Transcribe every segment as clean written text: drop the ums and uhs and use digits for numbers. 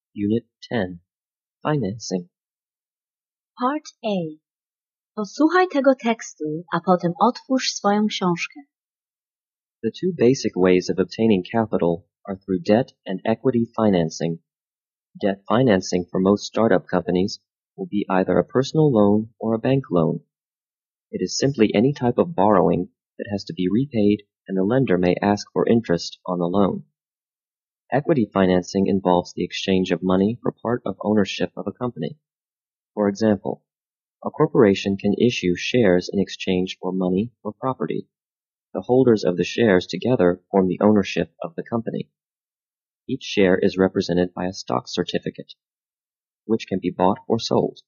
Unit 10. Financing. Part A. Posłuchaj tego tekstu, a potem otwórz swoją książkę. The two basic ways of obtaining capital are through debt and equity financing. Debt financing for most startup companies will be either a personal loan or a bank loan. It is simply any type of borrowing that has to be repaid, and the lender may ask for interest on the loan. Equity financing involves the exchange of money for part of ownership of a company. For example, a corporation can issue shares in exchange for money or property. The holders of the shares together form the ownership of the company. Each share is represented by a stock certificate, which can be bought or sold.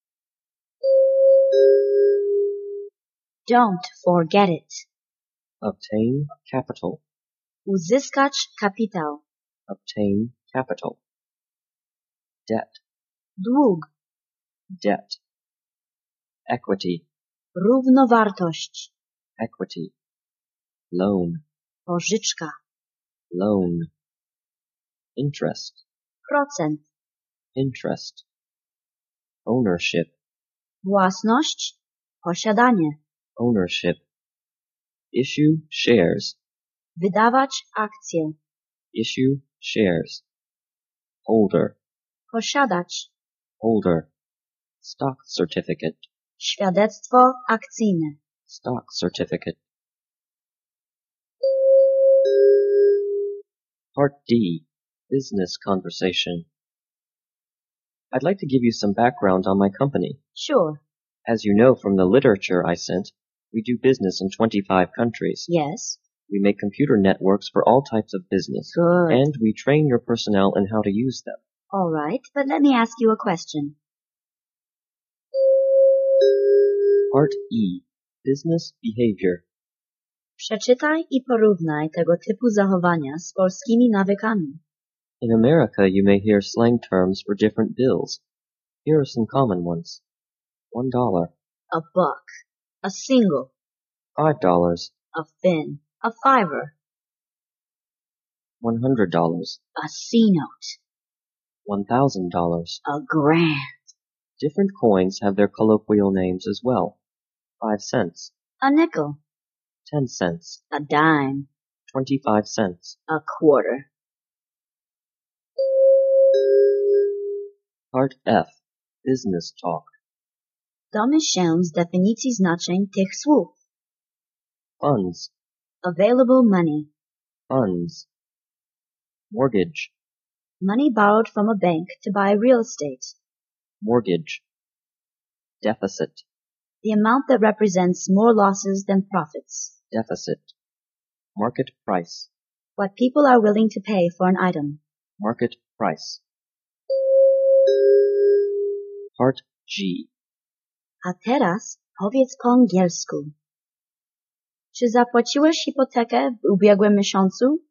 Don't forget it. Obtain capital. Uzyskać kapitał. Obtain capital. Debt. Dług. Debt. Equity. Równowartość. Equity. Loan. Pożyczka. Loan. Interest. Procent. Interest. Ownership. Własność. Posiadanie. Ownership. Issue shares. Wydawać akcje. Issue shares. Holder. Posiadać. Holder. Stock certificate. Świadectwo akcyjne. Stock certificate. Part D. Business conversation. I'd like to give you some background on my company. Sure. As you know from the literature I sent, we do business in 25 countries. Yes. We make computer networks for all types of business. Good. And we train your personnel in how to use them. All right, but let me ask you a question. Part E. Business behavior. Przeczytaj i porównaj tego typu zachowania z polskimi nawykami. In America, you may hear slang terms for different bills. Here are some common ones. $1, A buck. A single. $5, A fin. A fiver. $100, A C-note. $1,000. A grand. Different coins have their colloquial names as well. 5 cents, A nickel. 10 cents, A dime. 25 cents. A quarter. Part F. Business talk. Domyśl się z definicji znaczeń tych słów. Funds, Available money. funds. Mortgage, Money borrowed from a bank to buy real estate. mortgage. Deficit, The amount that represents more losses than profits. deficit. Market price, What people are willing to pay for an item. market price. Part G. A teraz powiedz po angielsku. Czy zapłaciłeś hipotekę w ubiegłym miesiącu?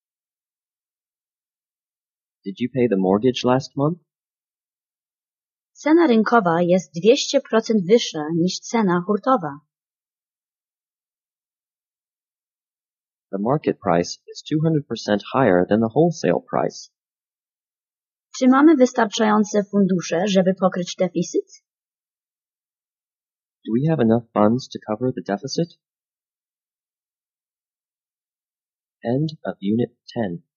Did you pay the mortgage last month? Cena rynkowa jest 200% wyższa niż cena hurtowa. The market price is 200% higher than the wholesale price. Czy mamy wystarczające fundusze, żeby pokryć deficyt? Do we have enough funds to cover the deficit? End of Unit 10.